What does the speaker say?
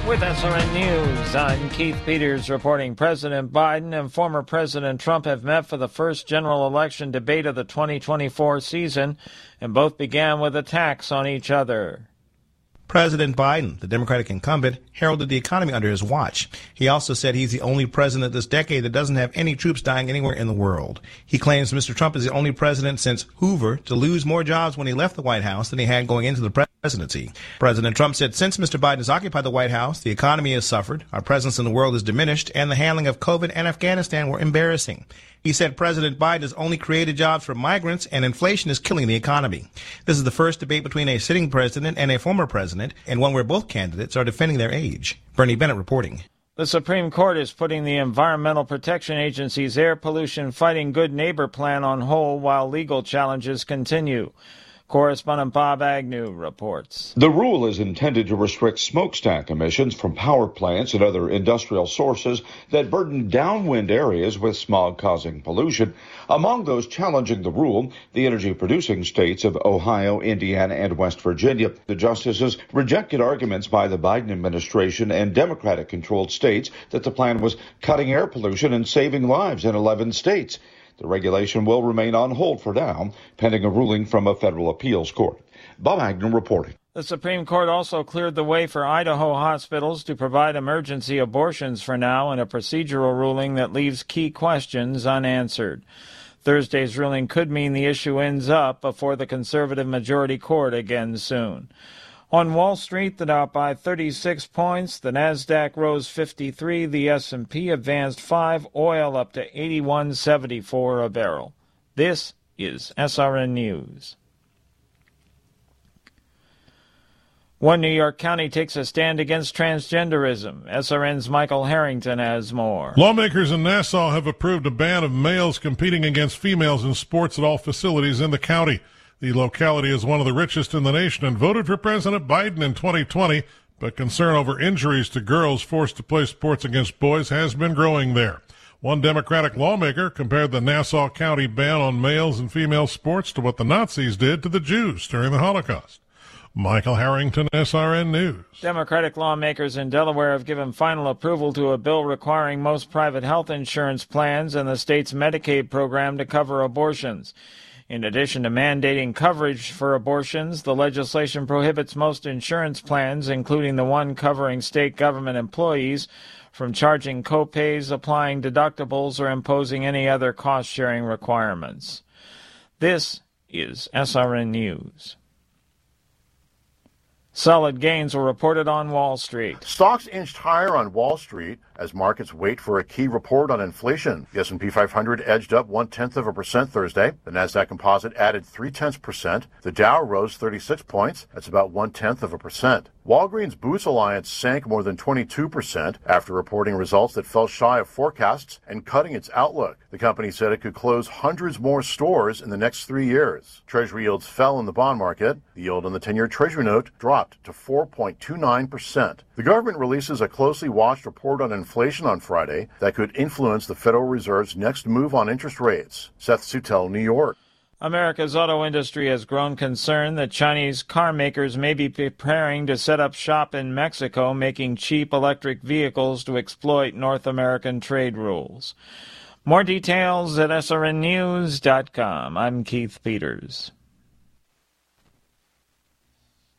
With SRN News, I'm Keith Peters reporting President Biden and former President Trump have met for the first general election debate of the 2024 season, and both began with attacks on each other. President Biden, the Democratic incumbent, heralded the economy under his watch. He also said he's the only president this decade that doesn't have any troops dying anywhere in the world. He claims Mr. Trump is the only president since Hoover to lose more jobs when he left the White House than he had going into the presidency. President Trump said since Mr. Biden has occupied the White House, the economy has suffered, our presence in the world has diminished, and the handling of COVID and Afghanistan were embarrassing. He said President Biden has only created jobs for migrants and inflation is killing the economy. This is the first debate between a sitting president and a former president, and one where both candidates are defending their age. Bernie Bennett reporting. The Supreme Court is putting the Environmental Protection Agency's air pollution fighting good neighbor plan on hold while legal challenges continue. Correspondent Bob Agnew reports. The rule is intended to restrict smokestack emissions from power plants and other industrial sources that burden downwind areas with smog-causing pollution. Among those challenging the rule, the energy-producing states of Ohio, Indiana, and West Virginia. The justices rejected arguments by the Biden administration and Democratic-controlled states that the plan was cutting air pollution and saving lives in 11 states. The regulation will remain on hold for now, pending a ruling from a federal appeals court. Bob Agnew reporting. The Supreme Court also cleared the way for Idaho hospitals to provide emergency abortions for now in a procedural ruling that leaves key questions unanswered. Thursday's ruling could mean the issue ends up before the conservative majority court again soon. On Wall Street, the Dow by 36 points, the Nasdaq rose 53, the S&P advanced 5, oil up to 81.74 a barrel. This is SRN News. One New York county takes a stand against transgenderism. SRN's Michael Harrington has more. Lawmakers in Nassau have approved a ban of males competing against females in sports at all facilities in the county. The locality is one of the richest in the nation and voted for President Biden in 2020, but concern over injuries to girls forced to play sports against boys has been growing there. One Democratic lawmaker compared the Nassau County ban on males and female sports to what the Nazis did to the Jews during the Holocaust. Michael Harrington, SRN News. Democratic lawmakers in Delaware have given final approval to a bill requiring most private health insurance plans and the state's Medicaid program to cover abortions. In addition to mandating coverage for abortions, the legislation prohibits most insurance plans, including the one covering state government employees, from charging co-pays, applying deductibles, or imposing any other cost-sharing requirements. This is SRN News. Solid gains were reported on Wall Street. Stocks inched higher on Wall Street as markets wait for a key report on inflation. The S&P 500 edged up 0.1% Thursday. The Nasdaq Composite added 0.3%. The Dow rose 36 points. That's about 0.1%. Walgreens Boots Alliance sank more than 22% after reporting results that fell shy of forecasts and cutting its outlook. The company said it could close hundreds more stores in the next 3 years. Treasury yields fell in the bond market. The yield on the 10-year Treasury note dropped to 4.29%. The government releases a closely watched report on inflation on Friday that could influence the Federal Reserve's next move on interest rates. Seth Sutel, New York. America's auto industry has grown concerned that Chinese car makers may be preparing to set up shop in Mexico, making cheap electric vehicles to exploit North American trade rules. More details at srnnews.com. I'm Keith Peters.